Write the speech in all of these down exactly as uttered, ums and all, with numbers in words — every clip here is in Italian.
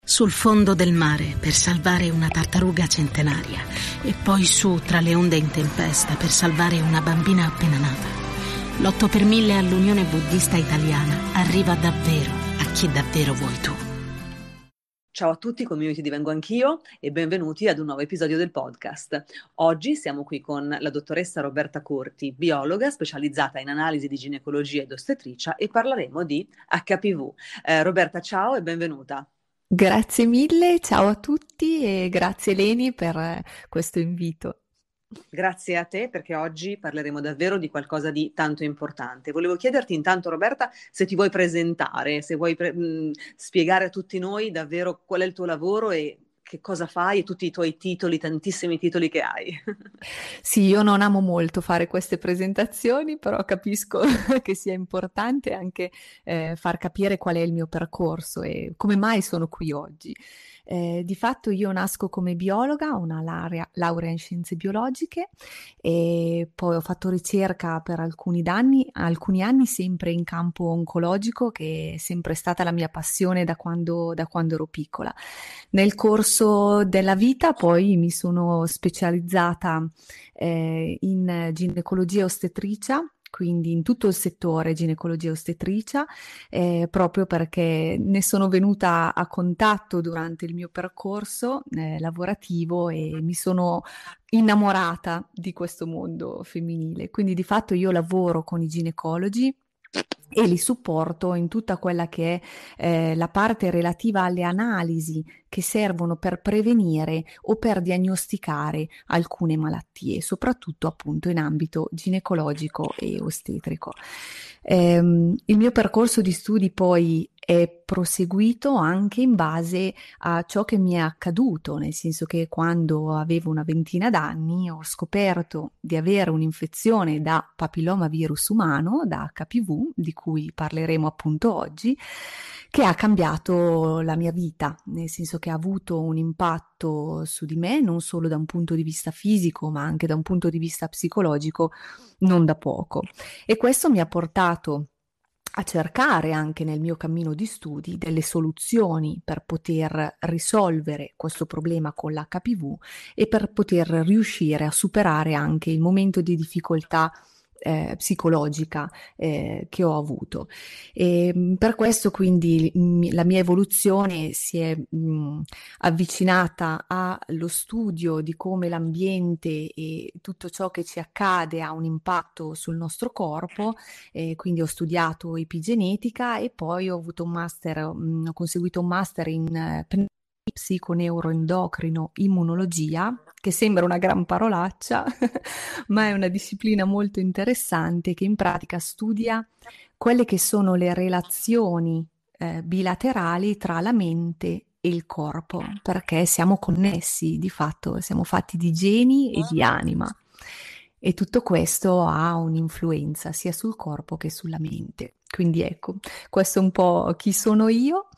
Sul fondo del mare per salvare una tartaruga centenaria e poi su tra le onde in tempesta per salvare una bambina appena nata. L'otto per mille all'Unione Buddista Italiana arriva davvero a chi davvero vuoi tu. Ciao a tutti, community Divengo Anch'io e benvenuti ad un nuovo episodio del podcast. Oggi siamo qui con la dottoressa Roberta Corti, biologa specializzata in analisi di ginecologia ed ostetricia, e parleremo di acca pi vu. Eh, Roberta, ciao e benvenuta. Grazie mille, ciao a tutti e grazie Leni per eh, questo invito. Grazie a te, perché oggi parleremo davvero di qualcosa di tanto importante. Volevo chiederti intanto, Roberta, se ti vuoi presentare, se vuoi pre- mh, spiegare a tutti noi davvero qual è il tuo lavoro e che cosa fai e tutti i tuoi titoli, tantissimi titoli che hai. Sì, io non amo molto fare queste presentazioni, però capisco che sia importante anche eh, far capire qual è il mio percorso e come mai sono qui oggi. Eh, di fatto io nasco come biologa, ho una laurea, laurea in scienze biologiche e poi ho fatto ricerca per alcuni anni, alcuni anni sempre in campo oncologico, che è sempre stata la mia passione da quando, da quando ero piccola. Nel corso della vita poi mi sono specializzata eh, in ginecologia ostetricia, quindi in tutto il settore ginecologia ostetricia, eh, proprio perché ne sono venuta a contatto durante il mio percorso eh, lavorativo e mi sono innamorata di questo mondo femminile. Quindi di fatto io lavoro con i ginecologi e li supporto in tutta quella che è eh, la parte relativa alle analisi che servono per prevenire o per diagnosticare alcune malattie, soprattutto appunto in ambito ginecologico e ostetrico. Ehm, il mio percorso di studi poi è proseguito anche in base a ciò che mi è accaduto, nel senso che quando avevo una ventina d'anni ho scoperto di avere un'infezione da papillomavirus umano, da acca pi vu, di cui parleremo appunto oggi, che ha cambiato la mia vita, nel senso che ha avuto un impatto su di me, non solo da un punto di vista fisico, ma anche da un punto di vista psicologico, non da poco. E questo mi ha portato a cercare anche nel mio cammino di studi delle soluzioni per poter risolvere questo problema con l'acca pi vu e per poter riuscire a superare anche il momento di difficoltà eh, psicologica eh, che ho avuto. E per questo quindi mh, la mia evoluzione si è mh, avvicinata allo studio di come l'ambiente e tutto ciò che ci accade ha un impatto sul nostro corpo. E quindi ho studiato epigenetica e poi ho avuto un master, mh, ho conseguito un master in eh, psiconeuroendocrino immunologia, che sembra una gran parolaccia, ma è una disciplina molto interessante che in pratica studia quelle che sono le relazioni eh, bilaterali tra la mente e il corpo, perché siamo connessi, di fatto siamo fatti di geni e di anima. E tutto questo ha un'influenza sia sul corpo che sulla mente. Quindi ecco, questo è un po' chi sono io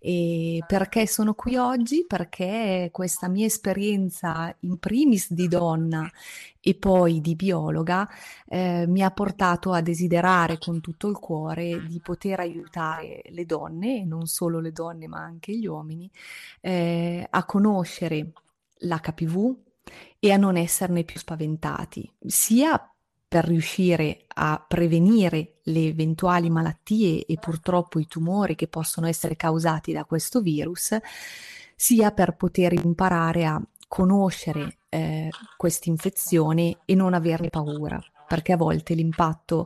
e perché sono qui oggi, perché questa mia esperienza in primis di donna e poi di biologa eh, mi ha portato a desiderare con tutto il cuore di poter aiutare le donne, e non solo le donne ma anche gli uomini, eh, a conoscere l'acca pi vu e a non esserne più spaventati, sia per riuscire a prevenire le eventuali malattie e purtroppo i tumori che possono essere causati da questo virus, sia per poter imparare a conoscere eh, questa infezione e non averne paura, perché a volte l'impatto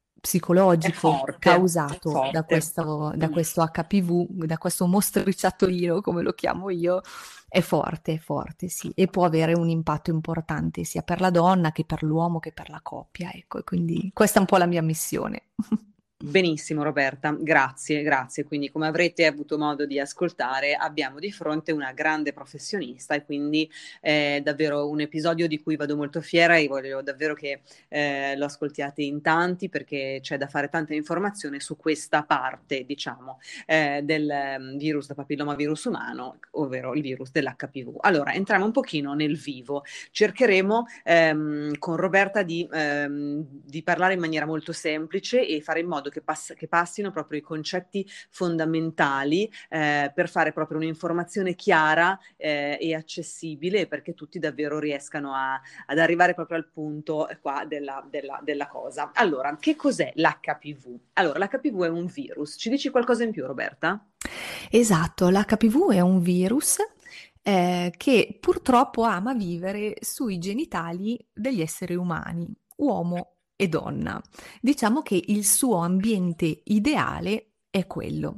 È psicologico forte, è causato da forte. questo, da Mm. questo acca pi vu, da questo mostriciattolino, come lo chiamo io, è forte, è forte, sì, e può avere un impatto importante sia per la donna che per l'uomo che per la coppia, ecco, e quindi questa è un po' la mia missione. Benissimo Roberta, grazie, grazie. Quindi come avrete avuto modo di ascoltare abbiamo di fronte una grande professionista e quindi è davvero un episodio di cui vado molto fiera e voglio davvero che eh, lo ascoltiate in tanti, perché c'è da fare tanta informazione su questa parte, diciamo, eh, del um, virus da papillomavirus umano, ovvero il virus dell'acca pi vu. Allora, entriamo un pochino nel vivo. Cercheremo ehm, con Roberta di, ehm, di parlare in maniera molto semplice e fare in modo modo che, pass- che passino proprio i concetti fondamentali eh, per fare proprio un'informazione chiara eh, e accessibile, perché tutti davvero riescano a, ad arrivare proprio al punto eh, qua della, della, della cosa. Allora, che cos'è l'H P V? Allora, l'H P V è un virus. Ci dici qualcosa in più, Roberta? Esatto, l'H P V è un virus eh, che purtroppo ama vivere sui genitali degli esseri umani, uomo e donna. Diciamo che il suo ambiente ideale è quello.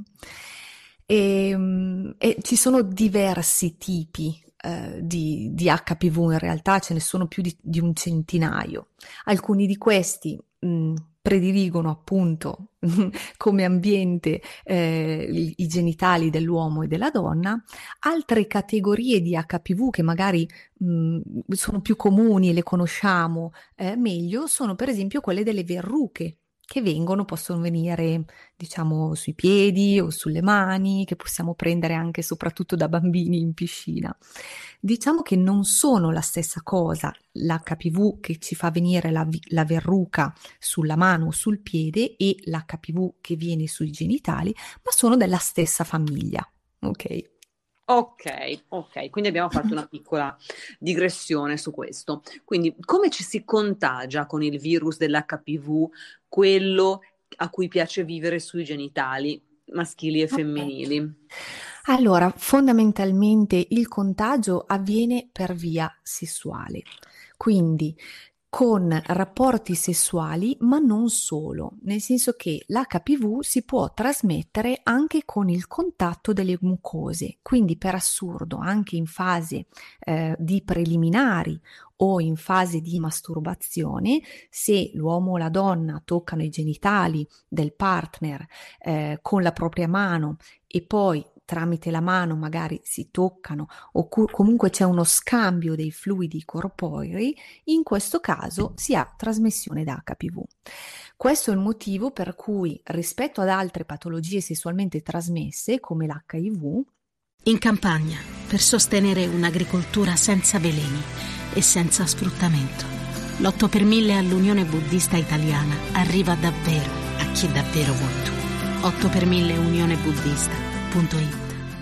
E, mm, e ci sono diversi tipi eh, di, di H P V, in realtà ce ne sono più di, di un centinaio. Alcuni di questi mh, prediligono appunto come ambiente eh, i, i genitali dell'uomo e della donna. Altre categorie di H P V che magari mh, sono più comuni e le conosciamo eh, meglio sono per esempio quelle delle verruche che vengono, possono venire diciamo sui piedi o sulle mani, che possiamo prendere anche e soprattutto da bambini in piscina. Diciamo che non sono la stessa cosa l'H P V che ci fa venire la, la verruca sulla mano o sul piede e l'H P V che viene sui genitali, ma sono della stessa famiglia, ok? Ok, ok, quindi abbiamo fatto una piccola digressione su questo. Quindi, come ci si contagia con il virus dell'H P V, quello a cui piace vivere sui genitali maschili e femminili? Allora, fondamentalmente il contagio avviene per via sessuale, quindi con rapporti sessuali, ma non solo, nel senso che l'H P V si può trasmettere anche con il contatto delle mucose, quindi per assurdo anche in fase eh, di preliminari o in fase di masturbazione, se l'uomo o la donna toccano i genitali del partner eh, con la propria mano e poi tramite la mano magari si toccano o cu- comunque c'è uno scambio dei fluidi corporei, in questo caso si ha trasmissione da H P V. Questo è il motivo per cui rispetto ad altre patologie sessualmente trasmesse come l'H I V, in campagna, per sostenere un'agricoltura senza veleni e senza sfruttamento, l'otto per mille all'Unione Buddista Italiana arriva davvero a chi davvero vuoi tu. otto per mille unione buddista punto it.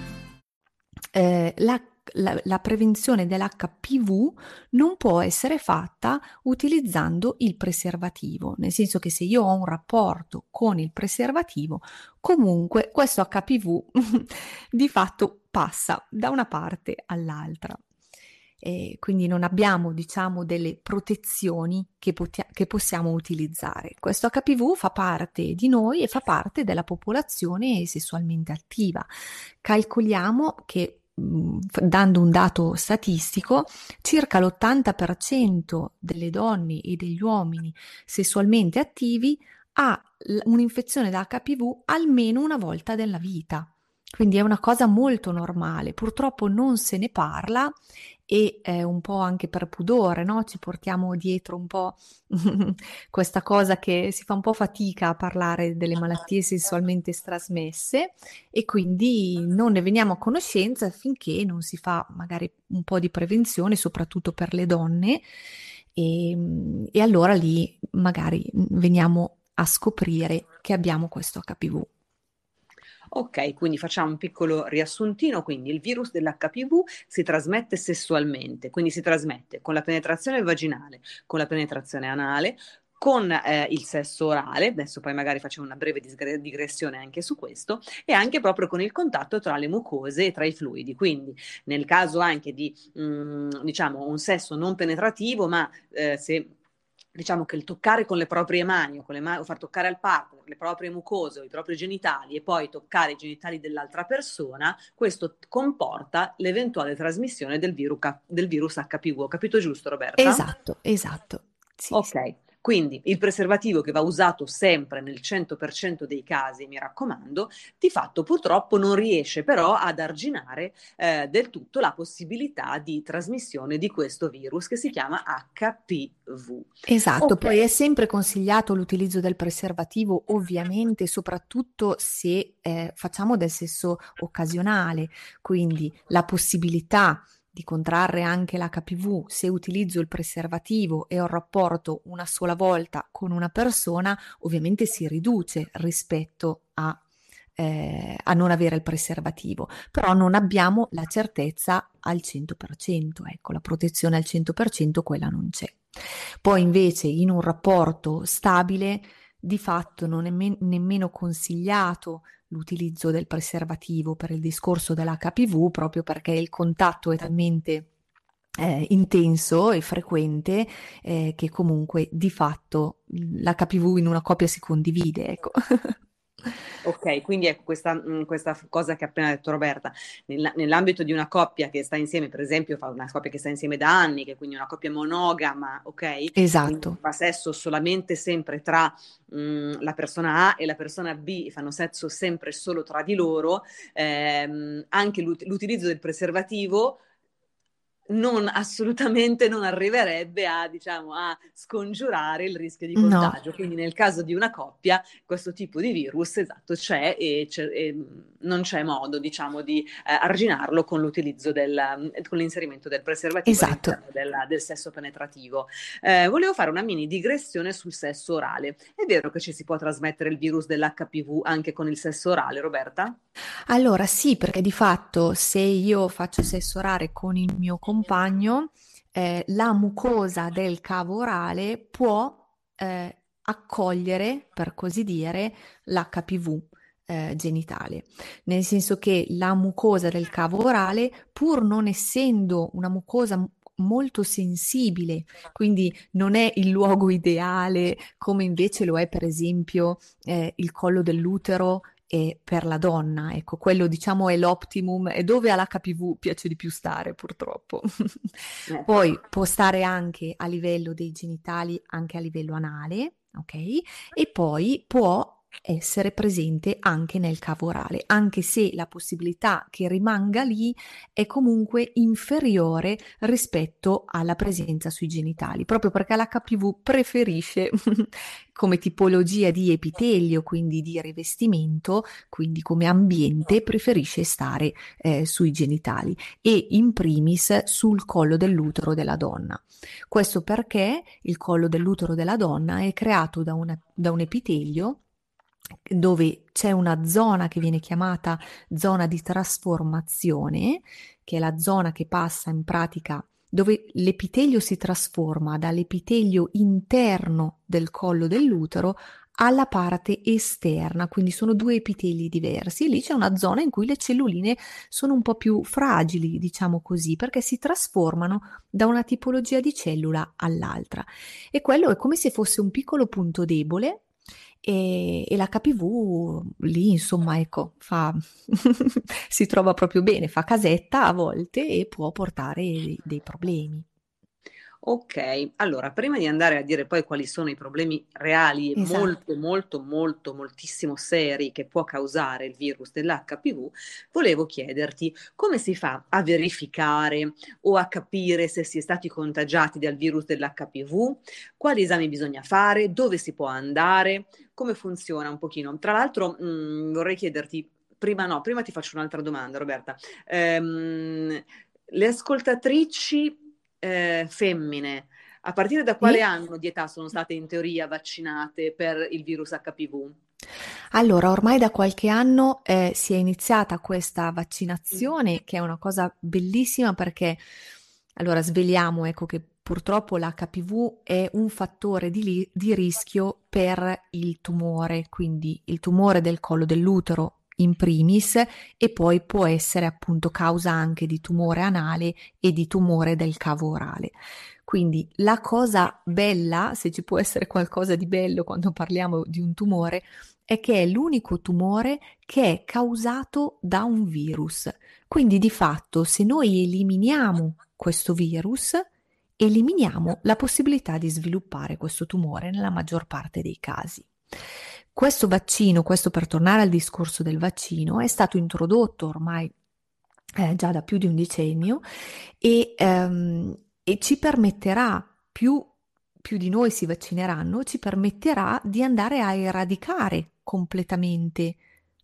Eh, la, la, la prevenzione dell'H P V non può essere fatta utilizzando il preservativo, nel senso che se io ho un rapporto con il preservativo, comunque questo H P V di fatto passa da una parte all'altra. E quindi non abbiamo, diciamo, delle protezioni che, potia- che possiamo utilizzare. Questo H P V fa parte di noi e fa parte della popolazione sessualmente attiva. Calcoliamo che, mh, dando un dato statistico, circa l'ottanta per cento delle donne e degli uomini sessualmente attivi ha l- un'infezione da H P V almeno una volta nella vita. Quindi è una cosa molto normale. Purtroppo non se ne parla e eh, un po' anche per pudore, no? Ci portiamo dietro un po' questa cosa che si fa un po' fatica a parlare delle malattie sessualmente trasmesse e quindi non ne veniamo a conoscenza finché non si fa magari un po' di prevenzione, soprattutto per le donne, e, e allora lì magari veniamo a scoprire che abbiamo questo H P V. Ok, quindi facciamo un piccolo riassuntino. Quindi il virus dell'H P V si trasmette sessualmente, quindi si trasmette con la penetrazione vaginale, con la penetrazione anale, con eh, il sesso orale, adesso poi magari facciamo una breve disgre- digressione anche su questo, e anche proprio con il contatto tra le mucose e tra i fluidi. Quindi nel caso anche di mh, diciamo un sesso non penetrativo, ma eh, se diciamo che il toccare con le proprie mani o, con le mani, o far toccare al partner le proprie mucose o i propri genitali e poi toccare i genitali dell'altra persona, questo comporta l'eventuale trasmissione del virus, del virus H P V. Ho capito giusto, Roberta? Esatto, esatto. Sì, Ok, sì. quindi il preservativo che va usato sempre nel cento per cento dei casi, mi raccomando, di fatto purtroppo non riesce però ad arginare eh, del tutto la possibilità di trasmissione di questo virus che si chiama H P V. Esatto, Ok. poi è sempre consigliato l'utilizzo del preservativo, ovviamente, soprattutto se eh, facciamo del sesso occasionale, quindi la possibilità di contrarre anche l'H P V se utilizzo il preservativo e ho un rapporto una sola volta con una persona, ovviamente si riduce rispetto a, eh, a non avere il preservativo, però non abbiamo la certezza al cento per cento, ecco, la protezione al cento per cento quella non c'è. Poi invece in un rapporto stabile di fatto non è me- nemmeno consigliato l'utilizzo del preservativo per il discorso dell'H P V, proprio perché il contatto è talmente eh, intenso e frequente eh, che comunque di fatto l'H P V in una coppia si condivide, ecco. Ok, quindi ecco questa, mh, questa cosa che ha appena detto Roberta, nella- nell'ambito di una coppia che sta insieme, per esempio, fa una coppia che sta insieme da anni, che è quindi una coppia monogama, ok? Quindi Esatto. fa sesso solamente sempre tra mh, la persona A e la persona B, fanno sesso sempre solo tra di loro, ehm, anche l'ut- l'utilizzo del preservativo non assolutamente non arriverebbe a, diciamo, a scongiurare il rischio di No. contagio. Quindi nel caso di una coppia questo tipo di virus, esatto, c'è e, c'è, e non c'è modo, diciamo, di eh, arginarlo con l'utilizzo del, con l'inserimento del preservativo Esatto. all'interno del, del sesso penetrativo. Eh, volevo fare una mini digressione sul sesso orale. È vero che ci si può trasmettere il virus dell'H P V anche con il sesso orale, Roberta? Allora sì, perché di fatto se io faccio sesso orale con il mio compagno, eh, la mucosa del cavo orale può eh, accogliere, per così dire, l'H P V eh, genitale. Nel senso che la mucosa del cavo orale, pur non essendo una mucosa m- molto sensibile, quindi non è il luogo ideale come invece lo è per esempio eh, il collo dell'utero e per la donna, ecco, quello diciamo è l'optimum, è dove all'H P V piace di più stare purtroppo. Eh. Poi può stare anche a livello dei genitali, anche a livello anale, ok? E poi può essere presente anche nel cavo orale, anche se la possibilità che rimanga lì è comunque inferiore rispetto alla presenza sui genitali, proprio perché l'H P V preferisce come tipologia di epitelio, quindi di rivestimento, quindi come ambiente, preferisce stare eh, sui genitali e in primis sul collo dell'utero della donna. Questo perché il collo dell'utero della donna è creato da, una, da un epitelio dove c'è una zona che viene chiamata zona di trasformazione, che è la zona che passa in pratica dove l'epitelio si trasforma dall'epitelio interno del collo dell'utero alla parte esterna, quindi sono due epiteli diversi. Lì c'è una zona in cui le celluline sono un po' più fragili, diciamo così, perché si trasformano da una tipologia di cellula all'altra. E quello è come se fosse un piccolo punto debole e, e l'H P V lì, insomma, ecco, fa, si trova proprio bene, fa casetta a volte e può portare dei, dei problemi. Ok, allora prima di andare a dire poi quali sono i problemi reali e Esatto. molto, molto, molto, moltissimo seri che può causare il virus dell'H P V, volevo chiederti come si fa a verificare o a capire se si è stati contagiati dal virus dell'H P V, quali esami bisogna fare, dove si può andare, come funziona un pochino. Tra l'altro, mh, vorrei chiederti, prima no, prima ti faccio un'altra domanda, Roberta. Ehm, le ascoltatrici eh, femmine, a partire da quale Sì? anno di età sono state in teoria vaccinate per il virus H P V? Allora, ormai da qualche anno eh, si è iniziata questa vaccinazione, che è una cosa bellissima perché, allora, sveliamo, ecco, che purtroppo l'H P V è un fattore di, li- di rischio per il tumore, quindi il tumore del collo dell'utero in primis e poi può essere appunto causa anche di tumore anale e di tumore del cavo orale. Quindi la cosa bella, se ci può essere qualcosa di bello quando parliamo di un tumore, è che è l'unico tumore che è causato da un virus. Quindi di fatto se noi eliminiamo questo virus, eliminiamo la possibilità di sviluppare questo tumore nella maggior parte dei casi. Questo vaccino, questo per tornare al discorso del vaccino, è stato introdotto ormai eh, già da più di un decennio e, ehm, e ci permetterà, più, più di noi si vaccineranno, ci permetterà di andare a eradicare completamente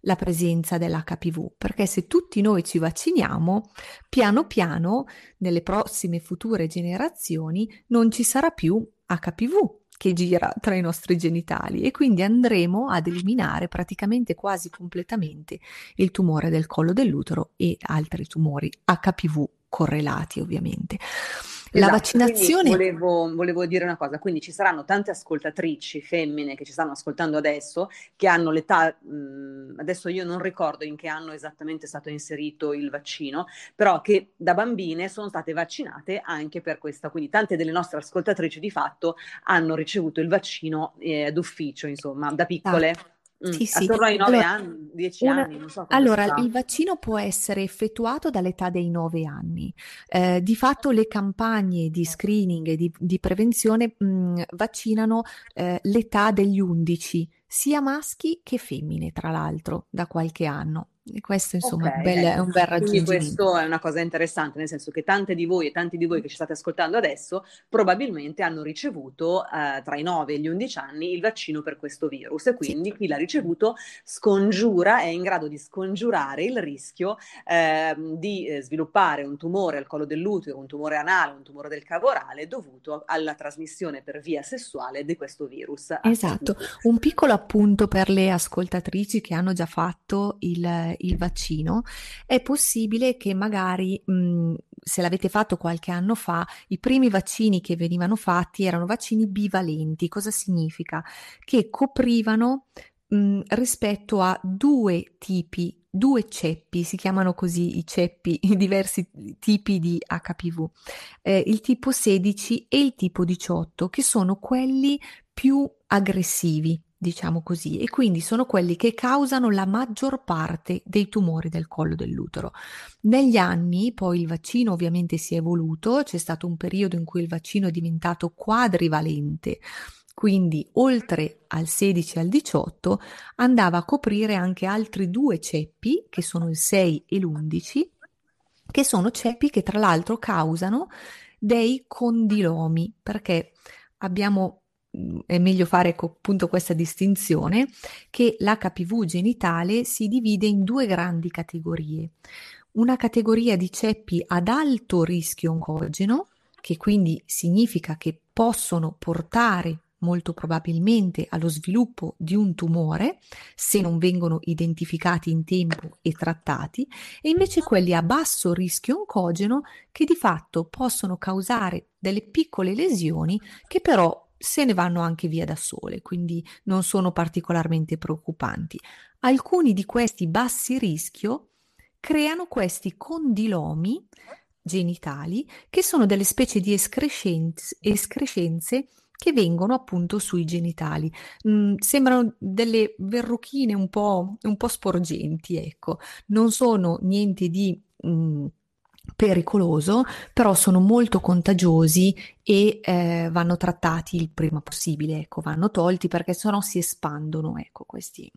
la presenza dell'H P V, perché se tutti noi ci vacciniamo, piano piano nelle prossime future generazioni non ci sarà più H P V che gira tra i nostri genitali e quindi andremo ad eliminare praticamente quasi completamente il tumore del collo dell'utero e altri tumori H P V correlati, ovviamente. La Esatto, vaccinazione... quindi volevo, volevo dire una cosa, quindi ci saranno tante ascoltatrici femmine che ci stanno ascoltando adesso, che hanno l'età, mh, adesso io non ricordo in che anno esattamente è stato inserito il vaccino, però che da bambine sono state vaccinate anche per questa, quindi tante delle nostre ascoltatrici di fatto hanno ricevuto il vaccino eh, d'ufficio, insomma, da piccole. Esatto. Mm, Sì, sì. attorno ai nove Allora, anni, dieci una- anni, non so quando si allora, fa. il vaccino può essere effettuato dall'età dei nove anni. Eh, di fatto le campagne di screening e di, di prevenzione mh, vaccinano eh, l'età degli undici, sia maschi che femmine, tra l'altro, da qualche anno. E questo, Ok, insomma, è un bel, è ecco, un bel quindi raggiungimento. questo è una cosa interessante, nel senso che tante di voi e tanti di voi che ci state ascoltando adesso probabilmente hanno ricevuto eh, tra i nove e gli undici anni il vaccino per questo virus e Sì. quindi chi l'ha ricevuto scongiura, è in grado di scongiurare il rischio eh, di eh, sviluppare un tumore al collo dell'utero, un tumore anale, un tumore del cavo orale dovuto alla trasmissione per via sessuale di questo virus H P V. Esatto, un piccolo appunto per le ascoltatrici che hanno già fatto il, il vaccino. È possibile che magari, mh, se l'avete fatto qualche anno fa, i primi vaccini che venivano fatti erano vaccini bivalenti. Cosa significa? Che coprivano mh, rispetto a due tipi, due ceppi, si chiamano così i ceppi, i diversi tipi di H P V, eh, il tipo sedici e il tipo diciotto, che sono quelli più aggressivi, diciamo così, e quindi sono quelli che causano la maggior parte dei tumori del collo dell'utero. Negli anni poi il vaccino ovviamente si è evoluto, c'è stato un periodo in cui il vaccino è diventato quadrivalente, quindi oltre al sedici e al diciotto andava a coprire anche altri due ceppi, che sono il sei e l'undici, che sono ceppi che tra l'altro causano dei condilomi, perché abbiamo, mh, è meglio fare co- appunto questa distinzione, che l'H P V genitale si divide in due grandi categorie. Una categoria di ceppi ad alto rischio oncogeno, che quindi significa che possono portare molto probabilmente allo sviluppo di un tumore se non vengono identificati in tempo e trattati, e invece quelli a basso rischio oncogeno che di fatto possono causare delle piccole lesioni che però se ne vanno anche via da sole, quindi non sono particolarmente preoccupanti. Alcuni di questi bassi rischio creano questi condilomi genitali che sono delle specie di escrescenze, escrescenze che vengono appunto sui genitali. Mm, sembrano delle verruchine un po', un po' sporgenti, ecco. Non sono niente di mm, pericoloso, però sono molto contagiosi e eh, vanno trattati il prima possibile, ecco, vanno tolti perché sennò si espandono, ecco, questi.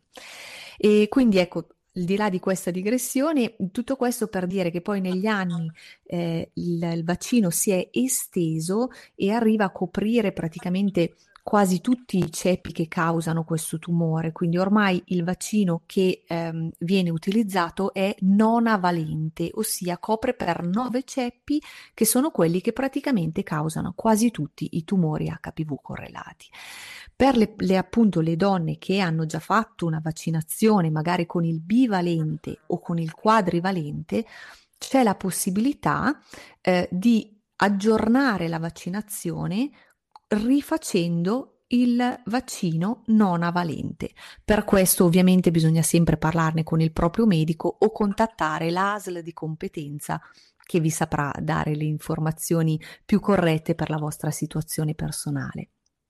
E quindi ecco, al di là di questa digressione, tutto questo per dire che poi negli anni eh, il, il vaccino si è esteso e arriva a coprire praticamente quasi tutti i ceppi che causano questo tumore, quindi ormai il vaccino che ehm, viene utilizzato è nonavalente, ossia copre per nove ceppi che sono quelli che praticamente causano quasi tutti i tumori H P V correlati. Per le, le, appunto le donne che hanno già fatto una vaccinazione, magari con il bivalente o con il quadrivalente, c'è la possibilità eh, di aggiornare la vaccinazione rifacendo il vaccino non avalente. Per questo ovviamente bisogna sempre parlarne con il proprio medico o contattare l'A S L di competenza che vi saprà dare le informazioni più corrette per la vostra situazione personale.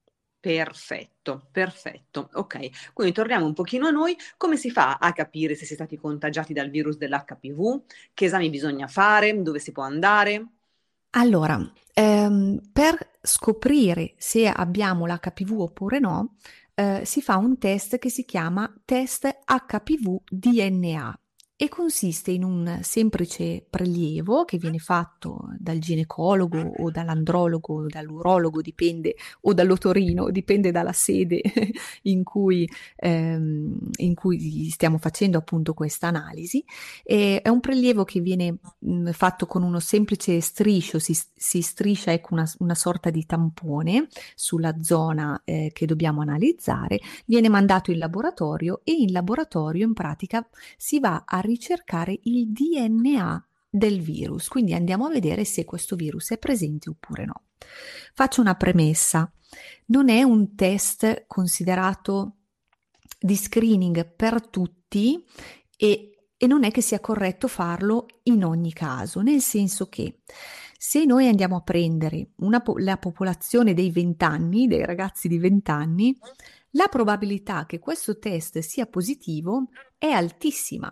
Perfetto, perfetto. Ok, quindi torniamo un pochino a noi. Come si fa a capire se si è stati contagiati dal virus dell'H P V? Che esami bisogna fare? Dove si può andare? Allora, ehm, per scoprire se abbiamo l'H P V oppure no, eh, si fa un test che si chiama test H P V D N A. e consiste in un semplice prelievo che viene fatto dal ginecologo o dall'andrologo o dall'urologo, dipende, o dall'otorino, dipende dalla sede in cui, ehm, in cui stiamo facendo appunto questa analisi. E è un prelievo che viene mh, fatto con uno semplice striscio, si, si striscia ecco una, una sorta di tampone sulla zona eh, che dobbiamo analizzare, viene mandato in laboratorio e in laboratorio in pratica si va a ricercare il D N A del virus, quindi andiamo a vedere se questo virus è presente oppure no. Faccio una premessa, non è un test considerato di screening per tutti e, e non è che sia corretto farlo in ogni caso, nel senso che se noi andiamo a prendere una, la popolazione dei venti anni, dei ragazzi di venti anni, la probabilità che questo test sia positivo è altissima,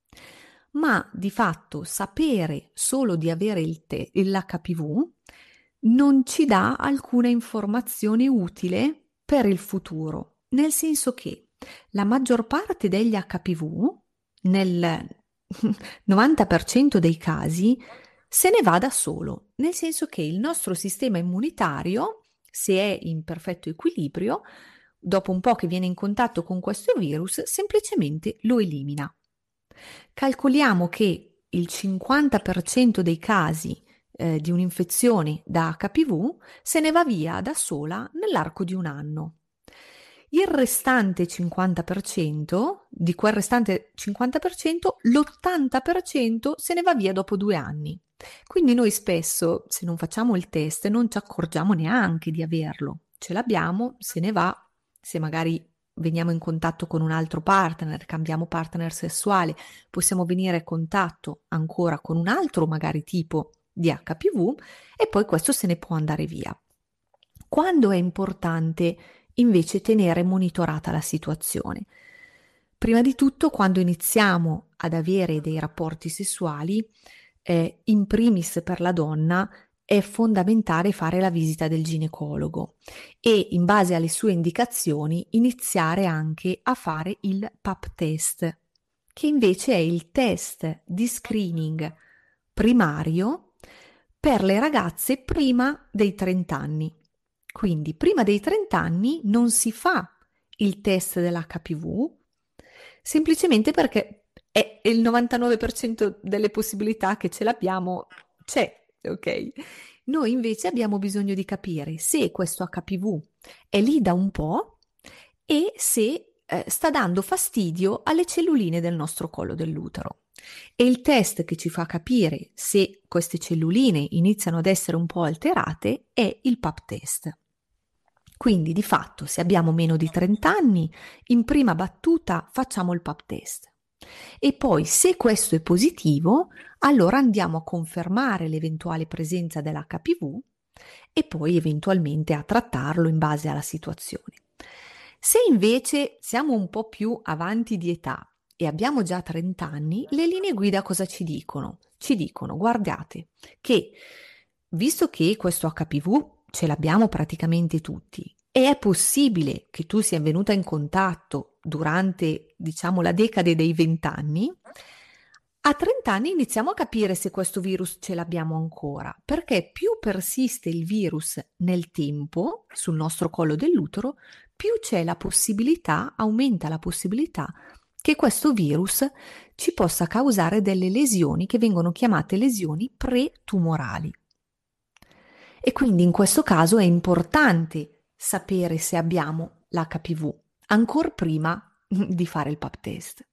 ma di fatto sapere solo di avere il te- l'H P V non ci dà alcuna informazione utile per il futuro, nel senso che la maggior parte degli H P V, nel novanta per cento dei casi, se ne va da solo, nel senso che il nostro sistema immunitario, se è in perfetto equilibrio, dopo un po' che viene in contatto con questo virus, semplicemente lo elimina. Calcoliamo che il cinquanta per cento dei casi eh, di un'infezione da H P V se ne va via da sola nell'arco di un anno. Il restante cinquanta per cento, di quel restante cinquanta per cento, l'ottanta per cento se ne va via dopo due anni. Quindi noi spesso, se non facciamo il test, non ci accorgiamo neanche di averlo. Ce l'abbiamo, se ne va, se magari veniamo in contatto con un altro partner, cambiamo partner sessuale, possiamo venire in contatto ancora con un altro magari tipo di H P V e poi questo se ne può andare via. Quando è importante invece tenere monitorata la situazione? Prima di tutto quando iniziamo ad avere dei rapporti sessuali, eh, in primis per la donna è fondamentale fare la visita del ginecologo e in base alle sue indicazioni iniziare anche a fare il pap test, che invece è il test di screening primario per le ragazze prima dei trenta anni. Quindi prima dei trenta anni non si fa il test dell'H P V, semplicemente perché è il novantanove per cento delle possibilità che ce l'abbiamo c'è, ok? Noi invece abbiamo bisogno di capire se questo H P V è lì da un po' e se eh, sta dando fastidio alle celluline del nostro collo dell'utero. E il test che ci fa capire se queste celluline iniziano ad essere un po' alterate è il pap test. Quindi di fatto se abbiamo meno di trenta anni, in prima battuta facciamo il pap test. E poi se questo è positivo, allora andiamo a confermare l'eventuale presenza dell'H P V e poi eventualmente a trattarlo in base alla situazione. Se invece siamo un po' più avanti di età e abbiamo già trenta anni, le linee guida cosa ci dicono? Ci dicono, guardate, che visto che questo H P V ce l'abbiamo praticamente tutti e è possibile che tu sia venuta in contatto durante, diciamo, la decade dei venti anni, a trenta anni iniziamo a capire se questo virus ce l'abbiamo ancora, perché più persiste il virus nel tempo sul nostro collo dell'utero, più c'è la possibilità, aumenta la possibilità che questo virus ci possa causare delle lesioni che vengono chiamate lesioni pretumorali. E quindi in questo caso è importante sapere se abbiamo l'H P V, ancor prima di fare il pap test.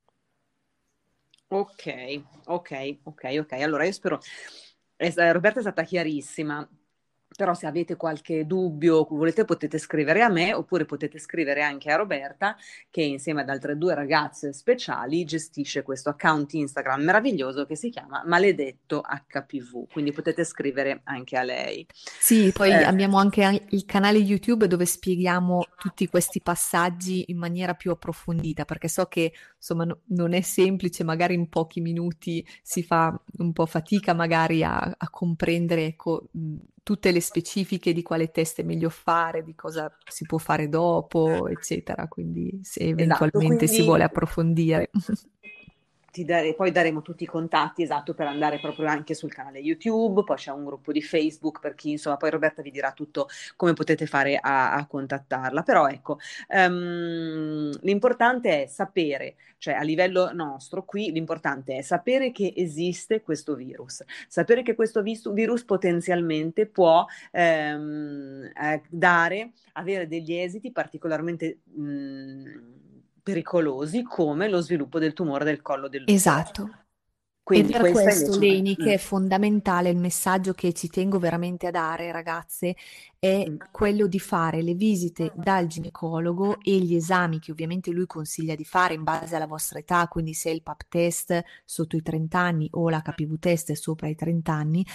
Ok, ok, ok, ok. Allora io spero, eh, Roberta è stata chiarissima, però se avete qualche dubbio, volete potete scrivere a me oppure potete scrivere anche a Roberta che insieme ad altre due ragazze speciali gestisce questo account Instagram meraviglioso che si chiama Maledetto H P V, quindi potete scrivere anche a lei. Sì, poi Eh, abbiamo anche il canale YouTube dove spieghiamo tutti questi passaggi in maniera più approfondita, perché so che insomma no- non è semplice, magari in pochi minuti si fa un po' fatica magari a, a comprendere, ecco, mh, tutte le specifiche di quale test è meglio fare, di cosa si può fare dopo, eccetera. Quindi se esatto, eventualmente si quindi vuole approfondire. ti dare, poi daremo tutti i contatti, esatto, per andare proprio anche sul canale YouTube, poi c'è un gruppo di Facebook per chi, insomma, poi Roberta vi dirà tutto come potete fare a, a contattarla. Però ecco, um, l'importante è sapere, cioè a livello nostro qui, l'importante è sapere che esiste questo virus, sapere che questo vis- virus potenzialmente può ehm, eh, dare, avere degli esiti particolarmente mh, pericolosi, come lo sviluppo del tumore del collo dell'utero. Esatto. Ed Quindi per questa questo, invece... Leni, che Mm, è fondamentale il messaggio che ci tengo veramente a dare, ragazze, è mm, quello di fare le visite dal ginecologo e gli esami che ovviamente lui consiglia di fare in base alla vostra età, quindi se è il pap test sotto i trenta anni o l'H P V test sopra i trenta anni,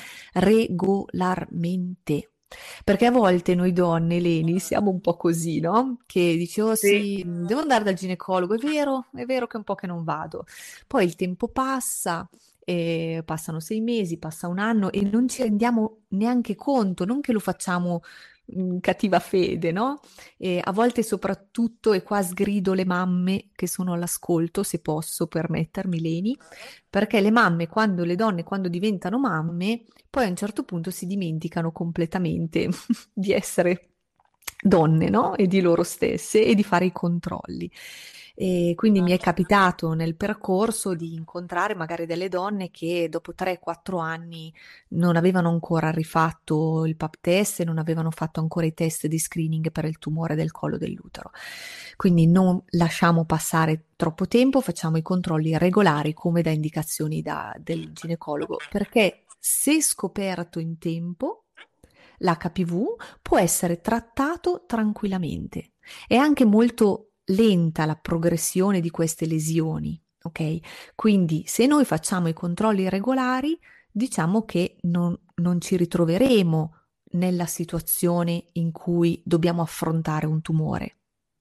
regolarmente. Perché a volte noi donne, Leni, siamo un po' così, no? Che dici, oh sì, sì, devo andare dal ginecologo, è vero, è vero che è un po' che non vado. Poi il tempo passa, e passano sei mesi, passa un anno e non ci rendiamo neanche conto, non che lo facciamo in cattiva fede, no? E a volte soprattutto, e qua sgrido le mamme che sono all'ascolto, se posso permettermi, Leni, perché le mamme, quando le donne, quando diventano mamme, poi a un certo punto si dimenticano completamente di essere donne, no? E di loro stesse e di fare i controlli. E quindi mi è capitato nel percorso di incontrare magari delle donne che dopo tre quattro anni non avevano ancora rifatto il pap test e non avevano fatto ancora i test di screening per il tumore del collo dell'utero. Quindi non lasciamo passare troppo tempo, facciamo i controlli regolari come da indicazioni da- del ginecologo, perché se scoperto in tempo, l'H P V può essere trattato tranquillamente. È anche molto lenta la progressione di queste lesioni, ok? Quindi se noi facciamo i controlli regolari, diciamo che non, non ci ritroveremo nella situazione in cui dobbiamo affrontare un tumore.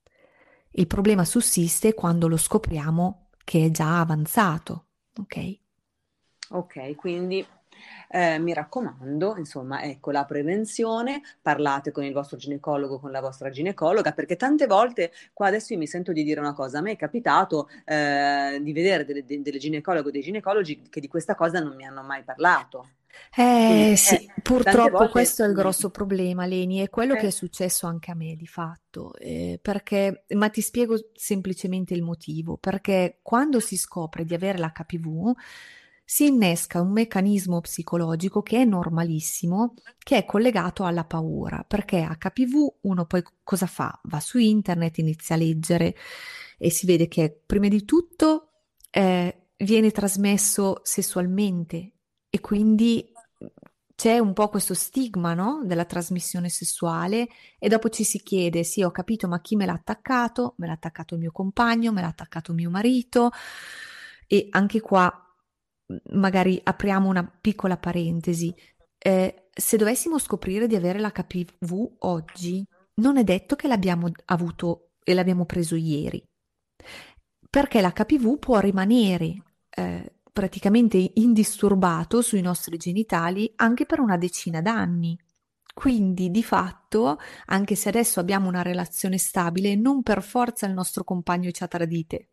Il problema sussiste quando lo scopriamo che è già avanzato, ok? ok, quindi eh, mi raccomando, insomma, ecco la prevenzione, parlate con il vostro ginecologo, con la vostra ginecologa, perché tante volte, qua adesso io mi sento di dire una cosa, a me è capitato eh, di vedere delle, de- delle ginecologo o dei ginecologi che di questa cosa non mi hanno mai parlato. Quindi Eh eh, sì, tante purtroppo volte... questo è il mm, grosso problema, Leni, è quello che è eh, successo anche a me di fatto, eh, perché, ma ti spiego semplicemente il motivo, perché quando si scopre di avere l'H P V si innesca un meccanismo psicologico che è normalissimo, che è collegato alla paura, perché H P V uno poi cosa fa? Va su internet, inizia a leggere e si vede che prima di tutto eh, viene trasmesso sessualmente e quindi c'è un po' questo stigma, no? Della trasmissione sessuale e dopo ci si chiede, sì, ho capito, ma chi me l'ha attaccato? Me l'ha attaccato il mio compagno, me l'ha attaccato mio marito e anche qua m- magari apriamo una piccola parentesi. Eh, se dovessimo scoprire di avere l'H P V oggi, non è detto che l'abbiamo avuto e l'abbiamo preso ieri perché l'H P V può rimanere eh, praticamente indisturbato sui nostri genitali anche per una decina d'anni. Quindi, di fatto, anche se adesso abbiamo una relazione stabile, non per forza il nostro compagno ci ha tradite.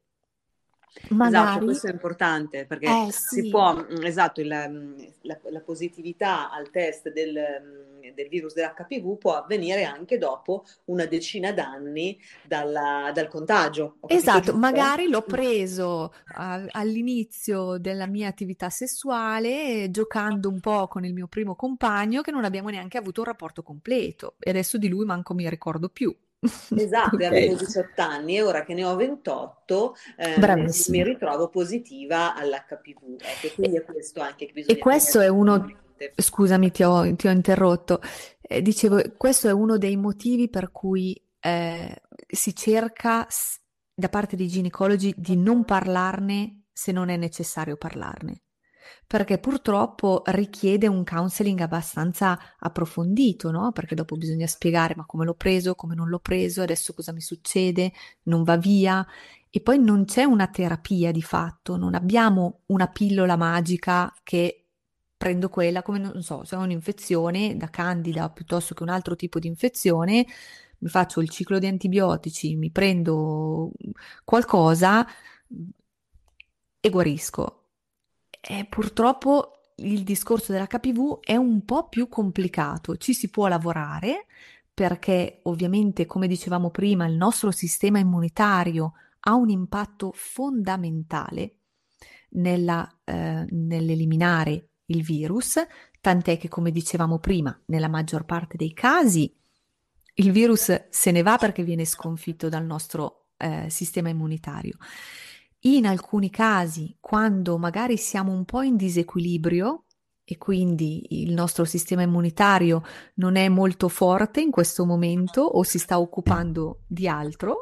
esatto, Magari, questo è importante perché eh si sì, può, mm, esatto, il, mm, la, la positività al test del, mm, del virus dell'H P V può avvenire anche dopo una decina d'anni dalla- dal contagio. Ho capito esatto, giusto? magari l'ho Mm. preso a- all'inizio della mia attività sessuale, giocando un po' con il mio primo compagno, che non abbiamo neanche avuto un rapporto completo. E adesso di lui manco mi ricordo più. Esatto, e avevo Ok, diciotto anni e ora che ne ho ventotto ehm, mi bravissima. ritrovo positiva all'H P V. Ecco, quindi E, è questo anche che e bisogna questo tenere è a uno, mente. scusami, ti ho, ti ho interrotto. Eh, dicevo, questo è uno dei motivi per cui eh, si cerca s- da parte dei ginecologi di non parlarne se non è necessario parlarne. Perché purtroppo richiede un counseling abbastanza approfondito, no? Perché dopo bisogna spiegare ma come l'ho preso, come non l'ho preso, adesso cosa mi succede, non va via. E poi non c'è una terapia di fatto, non abbiamo una pillola magica che prendo quella, come non so, se ho un'infezione da candida piuttosto che un altro tipo di infezione, mi faccio il ciclo di antibiotici, mi prendo qualcosa e guarisco. E purtroppo il discorso dell'H P V è un po' più complicato, ci si può lavorare perché ovviamente, come dicevamo prima, il nostro sistema immunitario ha un impatto fondamentale nella, eh, nell'eliminare il virus, tant'è che, come dicevamo prima, nella maggior parte dei casi il virus se ne va perché viene sconfitto dal nostro eh, sistema immunitario. In alcuni casi, quando magari siamo un po' in disequilibrio e quindi il nostro sistema immunitario non è molto forte in questo momento o si sta occupando di altro,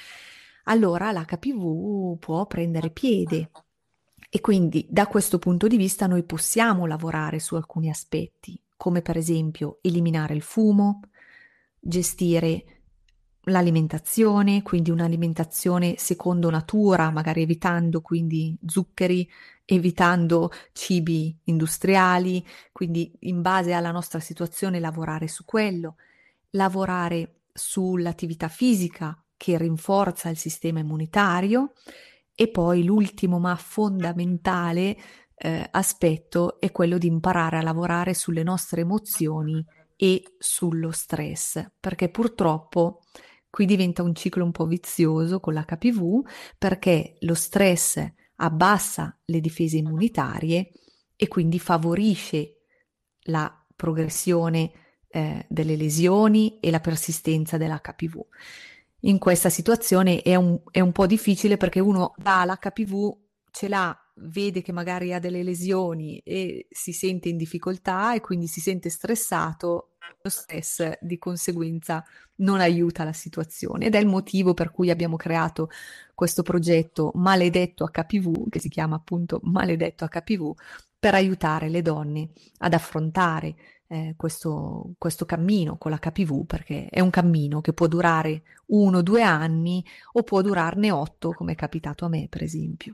allora l'H P V può prendere piede. E quindi da questo punto di vista noi possiamo lavorare su alcuni aspetti, come per esempio eliminare il fumo, gestire l'alimentazione, quindi un'alimentazione secondo natura, magari evitando quindi zuccheri, evitando cibi industriali, quindi in base alla nostra situazione lavorare su quello, lavorare sull'attività fisica che rinforza il sistema immunitario e poi l'ultimo ma fondamentale eh, aspetto è quello di imparare a lavorare sulle nostre emozioni e sullo stress, perché purtroppo qui diventa un ciclo un po' vizioso con l'H P V, perché lo stress abbassa le difese immunitarie e quindi favorisce la progressione eh, delle lesioni e la persistenza dell'H P V. In questa situazione è un, è un po' difficile perché uno ha l'H P V, ce l'ha, vede che magari ha delle lesioni e si sente in difficoltà e quindi si sente stressato. Lo stress di conseguenza non aiuta la situazione ed è il motivo per cui abbiamo creato questo progetto Maledetto H P V, che si chiama appunto Maledetto H P V, per aiutare le donne ad affrontare eh, questo, questo cammino con l'H P V, perché è un cammino che può durare uno o due anni o può durarne otto, come è capitato a me, per esempio.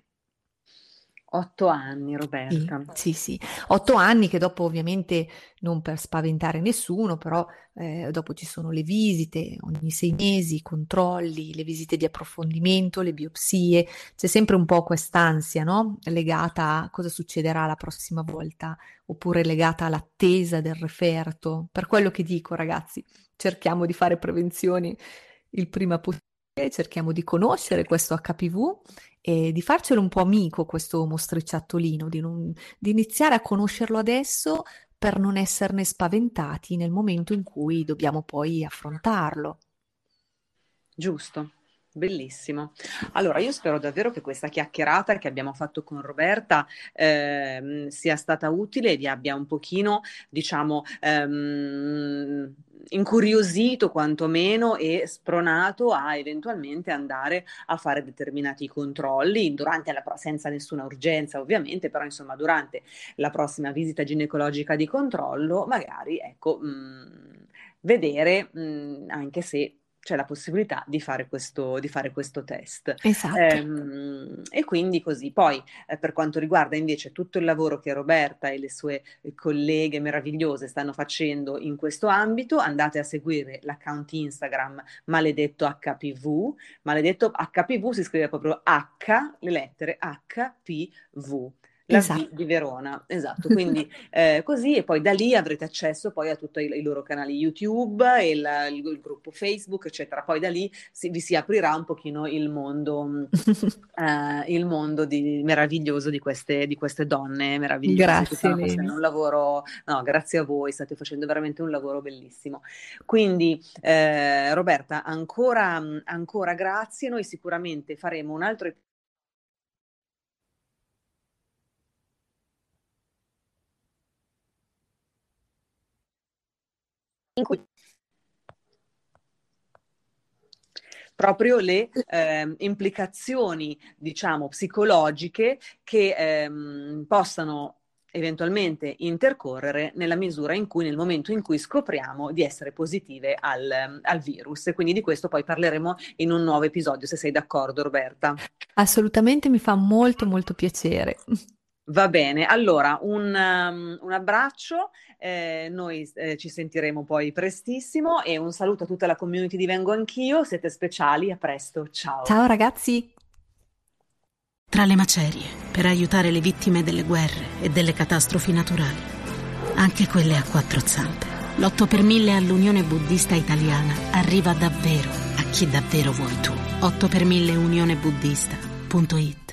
Otto anni, Sì, Roberta. sì, sì. Otto anni che dopo ovviamente, non per spaventare nessuno, però eh, dopo ci sono le visite ogni sei mesi, i controlli, le visite di approfondimento, le biopsie, c'è sempre un po' quest'ansia, no? Legata a cosa succederà la prossima volta, oppure legata all'attesa del referto. Per quello che dico, ragazzi, cerchiamo di fare prevenzioni il prima possibile, cerchiamo di conoscere questo H P V e di farcelo un po' amico questo mostriciattolino, di, non, di iniziare a conoscerlo adesso per non esserne spaventati nel momento in cui dobbiamo poi affrontarlo. Giusto, bellissimo. Allora, io spero davvero che questa chiacchierata che abbiamo fatto con Roberta ehm, sia stata utile e vi abbia un pochino, diciamo, ehm, incuriosito quantomeno e spronato a eventualmente andare a fare determinati controlli durante la, pro- senza nessuna urgenza ovviamente, però insomma durante la prossima visita ginecologica di controllo, magari ecco, mh, vedere mh, anche se c'è la possibilità di fare questo, di fare questo test. Esatto. Ehm, e quindi così. Poi, eh, per quanto riguarda invece tutto il lavoro che Roberta e le sue eh, colleghe meravigliose stanno facendo in questo ambito, andate a seguire l'account Instagram Maledetto H P V. Maledetto H P V si scrive proprio H, le lettere H P V. La V Esatto. di Verona, esatto, quindi eh, così e poi da lì avrete accesso poi a tutti i, i loro canali YouTube, e il, il, il gruppo Facebook, eccetera. Poi da lì si, vi si aprirà un pochino il mondo, eh, il mondo di, meraviglioso di queste, di queste donne meravigliose che Grazie, stanno Leni. facendo un lavoro, no, grazie a voi, state facendo veramente un lavoro bellissimo. Quindi, eh, Roberta, ancora, ancora grazie, noi sicuramente faremo un altro episodio in cui proprio le eh, implicazioni, diciamo, psicologiche che ehm, possano eventualmente intercorrere nella misura in cui, nel momento in cui scopriamo di essere positive al, al virus. E quindi di questo poi parleremo in un nuovo episodio, se sei d'accordo, Roberta. Assolutamente, mi fa molto molto piacere. Va bene, allora un, um, un abbraccio, eh, noi eh, ci sentiremo poi prestissimo e un saluto a tutta la community di Vengo Anch'io, siete speciali, a presto, ciao. Ciao ragazzi! tra le macerie per aiutare le vittime delle guerre e delle catastrofi naturali, anche quelle a quattro zampe. L'otto per mille all'Unione Buddista Italiana arriva davvero a chi davvero vuoi tu. otto per mille unione buddista punto it